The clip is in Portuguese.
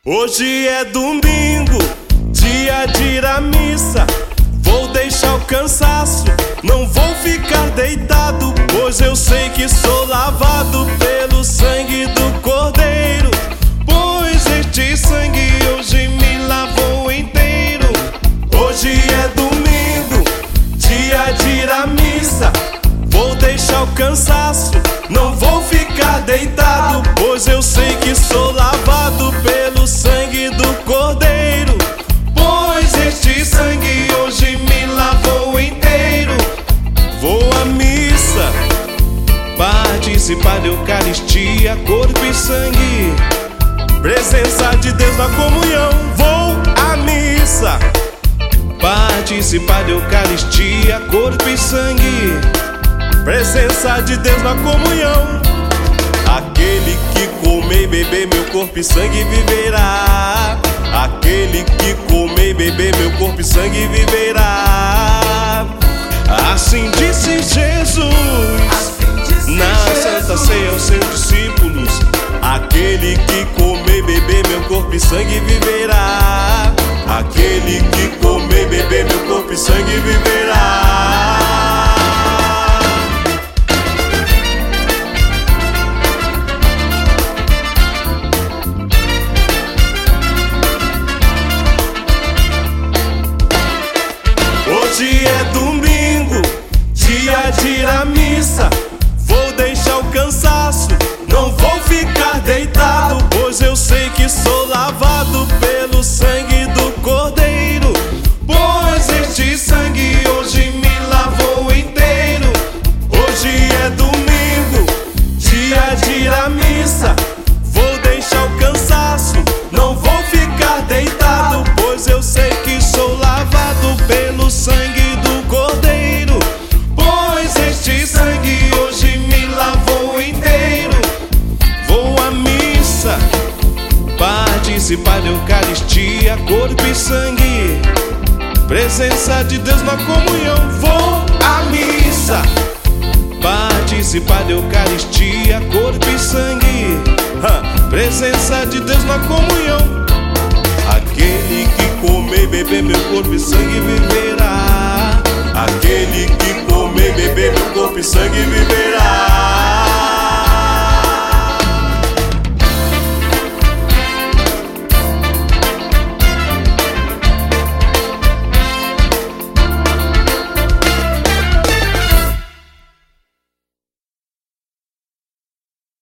Hoje é domingo, dia de ir à missa. Vou deixar o cansaço, não vou ficar deitado, pois eu sei que sou lavado pelo sangue do Cordeiro. Pois este sangue hoje me lavou inteiro. Hoje é domingo, dia de ir à missa. Vou deixar o cansaço, não vou ficar deitado, pois eu sei que sou lavado pelo sangue do Cordeiro. Pois este sangue hoje me lavou inteiro. Vou à missa, participar da Eucaristia, corpo e sangue, presença de Deus na comunhão. Vou à missa, participar da Eucaristia, corpo e sangue, presença de Deus na comunhão. Aquele que comer e beber meu corpo e sangue viverá. Aquele que comer e beber meu corpo e sangue viverá. Assim disse Jesus na Santa Ceia aos seus discípulos. Aquele que comer e beber meu corpo e sangue viverá. Aquele que comer e beber meu corpo e sangue viverá. Hoje é domingo, dia de ir à missa. Vou deixar o cansaço, não vou ficar deitado, pois eu sei que sou lavado pelo sangue do Cordeiro. Pois este sangue hoje me lavou inteiro. Hoje é domingo, dia de ir à missa. Vou deixar o cansaço, não vou ficar deitado, pois eu sei que sou lavado pelo sangue do Cordeiro. Pois este sangue hoje me lavou inteiro. Vou à missa, participar da Eucaristia, corpo e sangue, presença de Deus na comunhão. Vou à missa, participar da Eucaristia, corpo e sangue, presença de Deus na comunhão. Aquele que comer e beber meu corpo e sangue viverá. Aquele que comer e beber meu corpo e sangue viverá.